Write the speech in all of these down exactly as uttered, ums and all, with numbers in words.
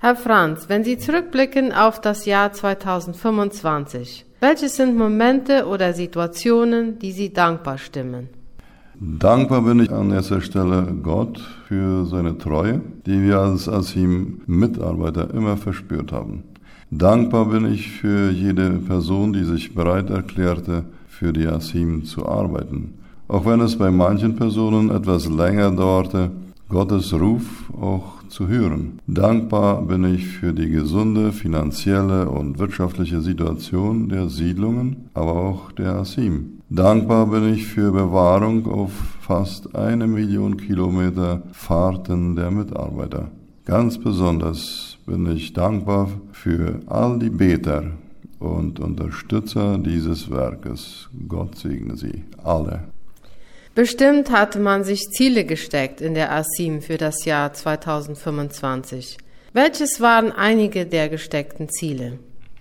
Herr Franz, wenn Sie zurückblicken auf das Jahr zweitausendfünfundzwanzig, welche sind Momente oder Situationen, die Sie dankbar stimmen? Dankbar bin ich an erster Stelle Gott für seine Treue, die wir als Asim-Mitarbeiter immer verspürt haben. Dankbar bin ich für jede Person, die sich bereit erklärte, für die Asim zu arbeiten. Auch wenn es bei manchen Personen etwas länger dauerte, Gottes Ruf auch zu hören. Dankbar bin ich für die gesunde finanzielle und wirtschaftliche Situation der Siedlungen, aber auch der Asim. Dankbar bin ich für Bewahrung auf fast eine Million Kilometer Fahrten der Mitarbeiter. Ganz besonders bin ich dankbar für all die Beter und Unterstützer dieses Werkes. Gott segne sie alle. Bestimmt hatte man sich Ziele gesteckt in der Asim für das Jahr zweitausendfünfundzwanzig. Welches waren einige der gesteckten Ziele?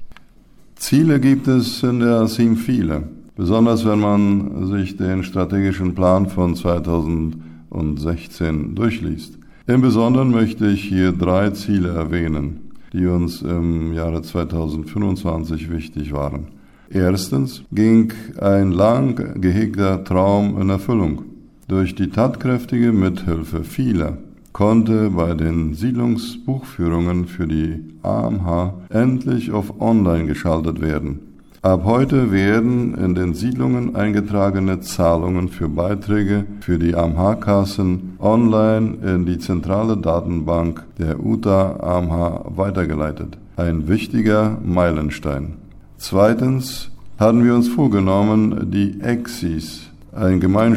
Ziele gibt es in der Asim viele, besonders wenn man sich den strategischen Plan von zweitausendsechzehn durchliest. Im Besonderen möchte ich hier drei Ziele erwähnen, die uns im Jahre zweitausendfünfundzwanzig wichtig waren. Erstens ging ein lang gehegter Traum in Erfüllung. Durch die tatkräftige Mithilfe vieler konnte bei den Siedlungsbuchführungen für die A M H endlich auf Online geschaltet werden. Ab heute werden in den Siedlungen eingetragene Zahlungen für Beiträge für die A M H-Kassen online in die zentrale Datenbank der U T A A M H weitergeleitet. Ein wichtiger Meilenstein. Zweitens hatten wir uns vorgenommen, die Exis, ein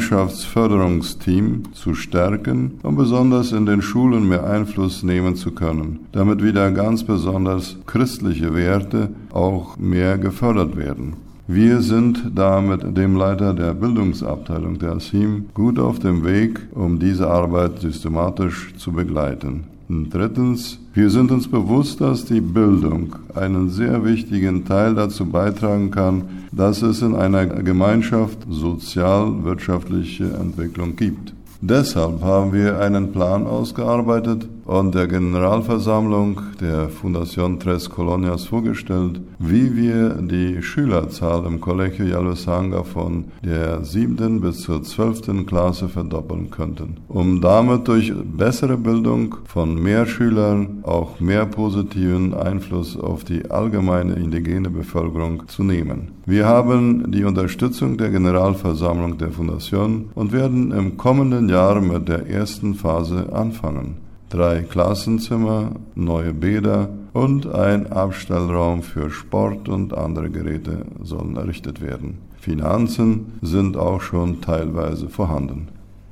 Gemeinschaftsförderungsteam, zu stärken und besonders in den Schulen mehr Einfluss nehmen zu können, damit wieder ganz besonders christliche Werte auch mehr gefördert werden. Wir sind da mit dem Leiter der Bildungsabteilung der Asim gut auf dem Weg, um diese Arbeit systematisch zu begleiten. Und drittens, wir sind uns bewusst, dass die Bildung einen sehr wichtigen Teil dazu beitragen kann, dass es in einer Gemeinschaft sozial-wirtschaftliche Entwicklung gibt. Deshalb haben wir einen Plan ausgearbeitet und der Generalversammlung der Fundación Tres Colonias vorgestellt, wie wir die Schülerzahl im Colegio Yalosanga von der siebten bis zur zwölften Klasse verdoppeln könnten, um damit durch bessere Bildung von mehr Schülern auch mehr positiven Einfluss auf die allgemeine indigene Bevölkerung zu nehmen. Wir haben die Unterstützung der Generalversammlung der Fundación und werden im kommenden Jahr mit der ersten Phase anfangen. Drei Klassenzimmer, neue Bäder und ein Abstellraum für Sport und andere Geräte sollen errichtet werden. Finanzen sind auch schon teilweise vorhanden.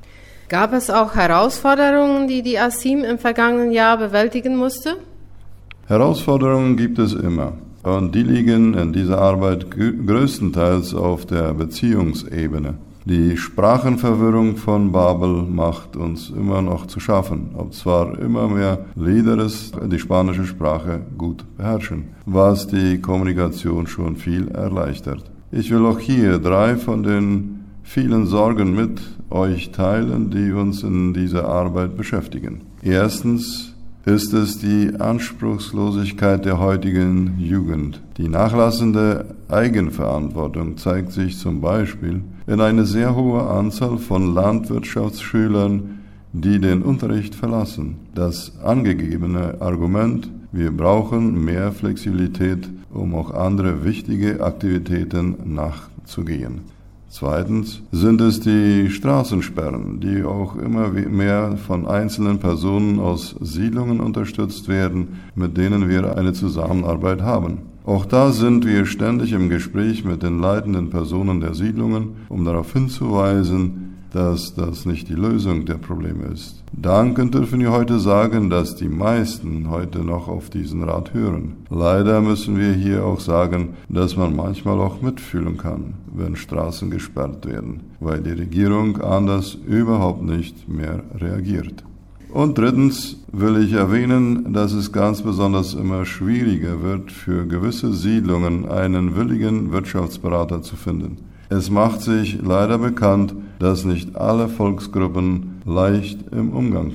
Gab es auch Herausforderungen, die die Asim im vergangenen Jahr bewältigen musste? Herausforderungen gibt es immer. Und die liegen in dieser Arbeit größtenteils auf der Beziehungsebene. Die Sprachenverwirrung von Babel macht uns immer noch zu schaffen, ob zwar immer mehr Líderes die spanische Sprache gut beherrschen, was die Kommunikation schon viel erleichtert. Ich will auch hier drei von den vielen Sorgen mit euch teilen, die uns in dieser Arbeit beschäftigen. Erstens ist es die Anspruchslosigkeit der heutigen Jugend. Die nachlassende Eigenverantwortung zeigt sich zum Beispiel in einer sehr hohen Anzahl von Landwirtschaftsschülern, die den Unterricht verlassen. Das angegebene Argument, wir brauchen mehr Flexibilität, um auch andere wichtige Aktivitäten nachzugehen. Zweitens sind es die Straßensperren, die auch immer mehr von einzelnen Personen aus Siedlungen unterstützt werden, mit denen wir eine Zusammenarbeit haben. Auch da sind wir ständig im Gespräch mit den leitenden Personen der Siedlungen, um darauf hinzuweisen, dass das nicht die Lösung der Probleme ist. Dankend dürfen wir heute sagen, dass die meisten heute noch auf diesen Rat hören. Leider müssen wir hier auch sagen, dass man manchmal auch mitfühlen kann, wenn Straßen gesperrt werden, weil die Regierung anders überhaupt nicht mehr reagiert. Und drittens will ich erwähnen, dass es ganz besonders immer schwieriger wird, für gewisse Siedlungen einen willigen Wirtschaftsberater zu finden. Es macht sich leider bekannt, dass nicht alle Volksgruppen leicht im Umgang sind.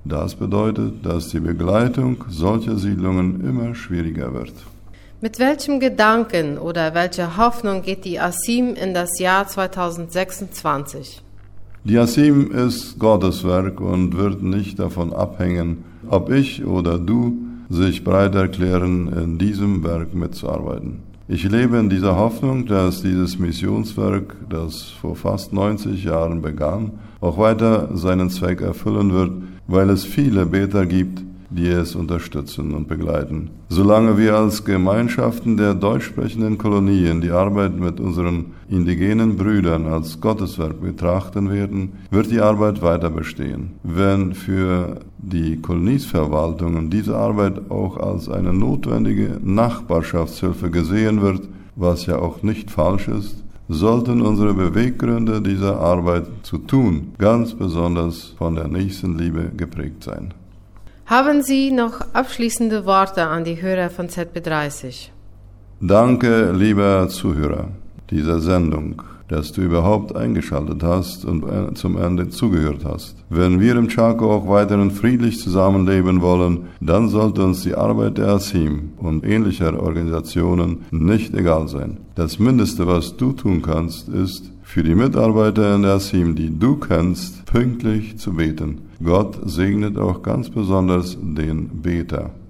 Das bedeutet, dass die Begleitung solcher Siedlungen immer schwieriger wird. Mit welchem Gedanken oder welcher Hoffnung geht die ASIM in das Jahr zweitausendsechsundzwanzig? Die ASIM ist Gottes Werk und wird nicht davon abhängen, ob ich oder du sich bereit erklären, in diesem Werk mitzuarbeiten. Ich lebe in dieser Hoffnung, dass dieses Missionswerk, das vor fast neunzig Jahren begann, auch weiter seinen Zweck erfüllen wird, weil es viele Beter gibt, die es unterstützen und begleiten. Solange wir als Gemeinschaften der deutschsprechenden Kolonien die Arbeit mit unseren indigenen Brüdern als Gotteswerk betrachten werden, wird die Arbeit weiter bestehen. Wenn für die Koloniesverwaltungen diese Arbeit auch als eine notwendige Nachbarschaftshilfe gesehen wird, was ja auch nicht falsch ist, sollten unsere Beweggründe dieser Arbeit zu tun ganz besonders von der Nächstenliebe geprägt sein. Haben Sie noch abschließende Worte an die Hörer von Z B dreißig? Danke, lieber Zuhörer dieser Sendung, dass du überhaupt eingeschaltet hast und zum Ende zugehört hast. Wenn wir im Chaco auch weiterhin friedlich zusammenleben wollen, dann sollte uns die Arbeit der ASIM und ähnlicher Organisationen nicht egal sein. Das Mindeste, was du tun kannst, ist, für die Mitarbeiter in der ASIM, die du kennst, pünktlich zu beten. Gott segnet auch ganz besonders den Beter.